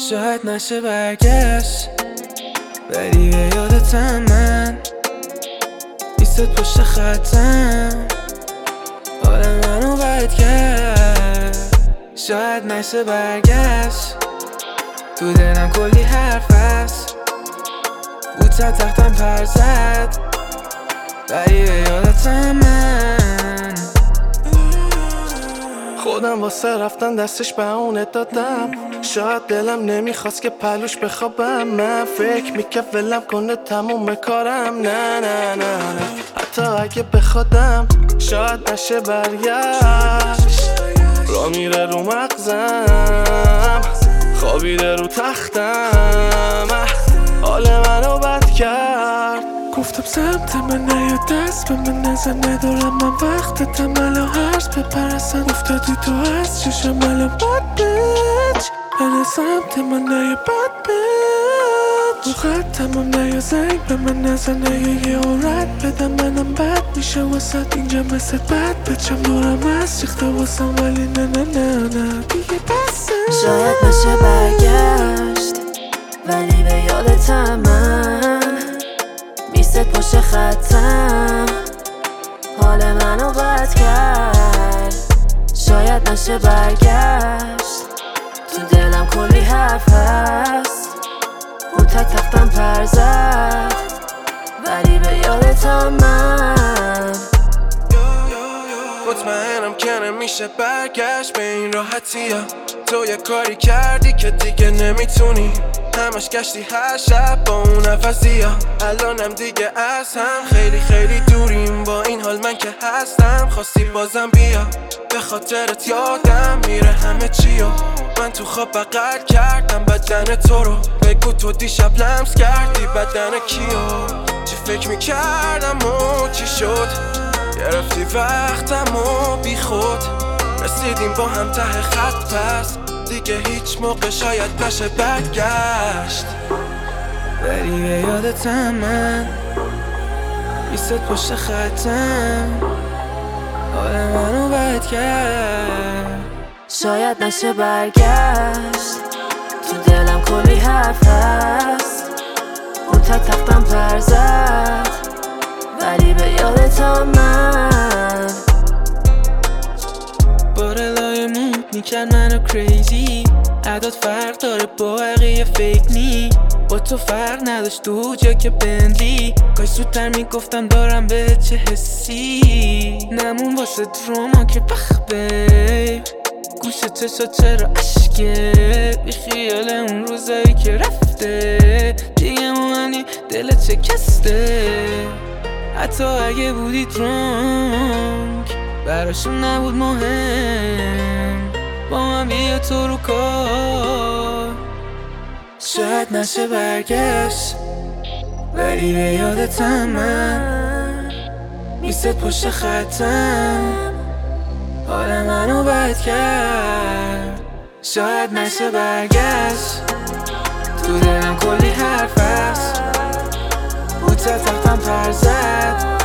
شاید نشه برگشت، ولی به یادتم من ایستاد پشت خطم، حال منو بد کرد. شاید نشه برگشت، تو دلم کلی حرف هست، بود تختم پر زد، ولی به یادتم من. خودم واسه رفتن دستش به اونه دادم، شاید دلم نمیخواست که پلوش بخوابم. من فکر میکرد ولم کنه تموم کارم، نه نه نه نه، حتی اگه بخوادم شاید نشه برگشت. را میره رو مغزم، خوابیده رو تختم، حال منو بد کرد. گفتم سمت من نیا، دست به من نزن، ندارم من وقتتم الان هرز بپرسن. افتادی تو از چشم الان بد بچ، من سمت من نیا بد بچ. رو خطم نیا، زنگ به من نزن، نیا یه رد بدم، منم بد میشه واسد اینجا مثل بد بچم. دورم از ریخته واسم ولی نه نه نه نه دیگه بسه. شاید نشه برگشت، ولی به یادتم من میست پشت خطم، حال منو بد کرد. شاید نشه برگشت، تو دلم کلی حرف هست، بود تختم پر زد، ولی به یادتم من. مطمئنم که نمیشه برگشت به این راحتی ها. تو یه کاری کردی که دیگه نمیتونی، همش گشتی هر شب با اون نفسی ها. الانم دیگه از هم خیلی خیلی دوریم، با این حال من که هستم خواستی بازم بیا. به خاطرت یادم میره همه چی ها. من تو خواب بغل کردم بدن تو رو، بگو تو دیشب لمس کردی بدن کیو. چی فکر میکردم و چی شد، گرفتی وقتم و بی خود. رسیدیم با هم ته خط، پس دیگه هیچ موقع شاید نشه برگشت، ولی به یادتم من ایستاد پشت خطم، حال منو بد کرد. شاید نشه برگشت، تو دلم کلی حرف هست، بود تختم پر زد، ولی به یادتم من. بارلای مود میکرد منو کریزی، عداد فرق داره با بقیه فیک نی. با تو فرق نداشت تو جا که بندلی، کاش زودتر میگفتم دارم به چه حسی. نمون واسه دراما که بخ بیب، گوش چشا چرا عشقه، بی خیال اون روزایی که رفته، دیگه مومنی دلت شکسته. حتی اگه بودی درانک براشون نبود مهم، با من بیا تو رو کار. شاید نشه برگشت، ولی به یادتم من میست پشت خطم، حال منو بد کرد. شاید نشه برگشت، تو دلم کلی حرف هست، بود تختم پر زد،